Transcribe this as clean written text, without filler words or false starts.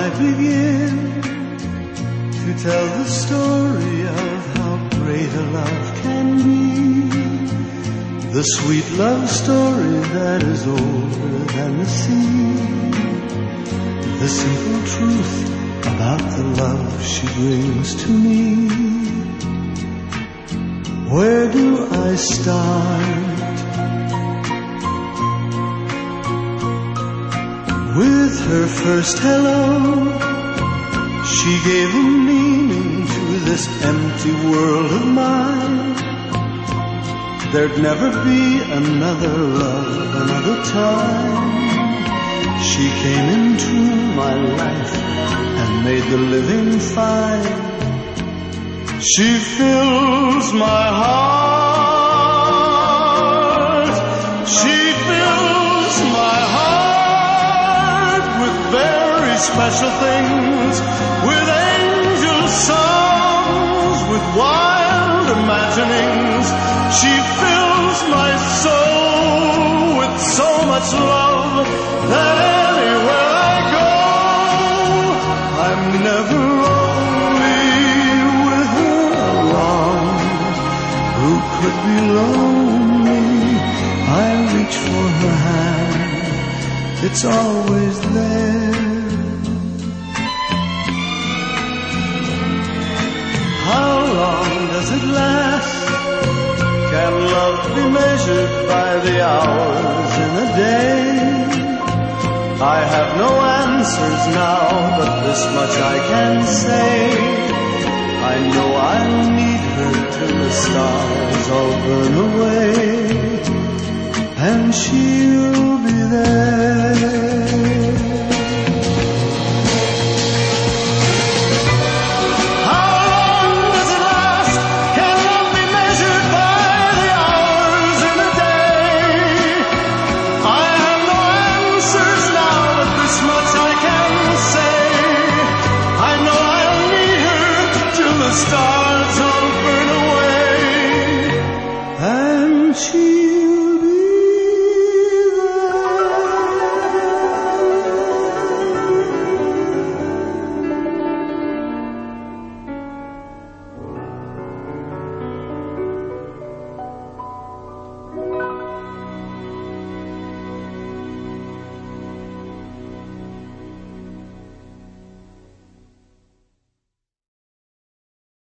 I begin to tell the story of how great a love can be, the sweet love story that is older than the sea, the simple truth about the love she brings to me. Where do I start? With her first hello, she gave a meaning to this empty world of mine. There'd never be another love, another time. She came into my life and made the living fine. She fills my heart. She fills my heart with very special things, with angel songs, with wild imaginings. She fills my soul with so much love that anywhere I go, I'm never lonely with her along. Who could be lonely? I reach for her hand, it's always there. How long does it last? Can love be measured by the hours in a day? I have no answers now, but this much I can say. I know I'll need her till the stars all burn away, and she'll be there. Stars all burn away, and she